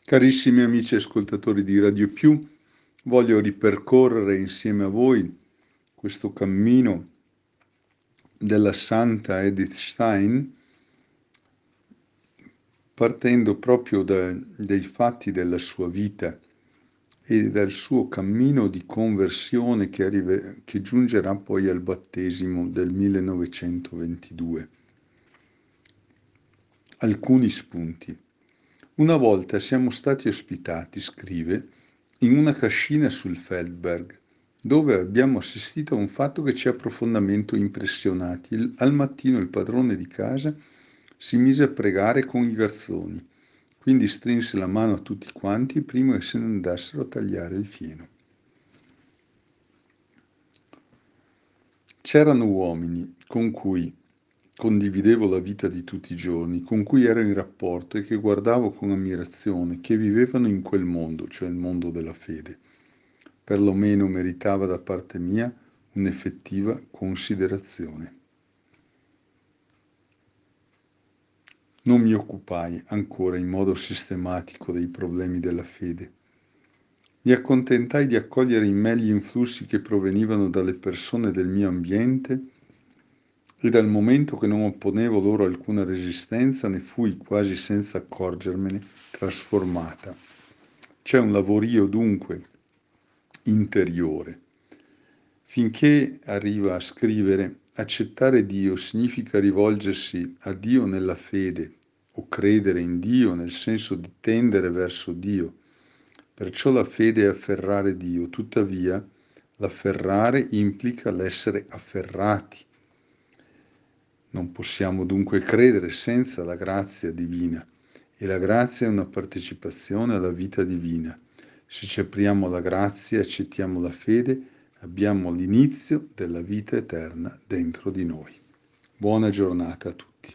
Carissimi amici ascoltatori di Radio Più, voglio ripercorrere insieme a voi questo cammino della santa Edith Stein, partendo proprio dai fatti della sua vita e dal suo cammino di conversione che giungerà poi al battesimo del 1922. Alcuni spunti. Una volta siamo stati ospitati, scrive, in una cascina sul Feldberg, dove abbiamo assistito a un fatto che ci ha profondamente impressionati. Al mattino il padrone di casa si mise a pregare con i garzoni, quindi strinse la mano a tutti quanti prima che se ne andassero a tagliare il fieno. C'erano uomini con cui condividevo la vita di tutti i giorni, con cui ero in rapporto e che guardavo con ammirazione, che vivevano in quel mondo, cioè il mondo della fede. Perlomeno meritava da parte mia un'effettiva considerazione. Non mi occupai ancora in modo sistematico dei problemi della fede. Mi accontentai di accogliere in me gli influssi che provenivano dalle persone del mio ambiente e dal momento che non opponevo loro alcuna resistenza ne fui quasi senza accorgermene trasformata. C'è un lavorio dunque interiore. Finché arriva a scrivere, accettare Dio significa rivolgersi a Dio nella fede o credere in Dio nel senso di tendere verso Dio. Perciò la fede è afferrare Dio, tuttavia l'afferrare implica l'essere afferrati. Non possiamo dunque credere senza la grazia divina e la grazia è una partecipazione alla vita divina. Se ci apriamo alla grazia e accettiamo la fede, abbiamo l'inizio della vita eterna dentro di noi. Buona giornata a tutti.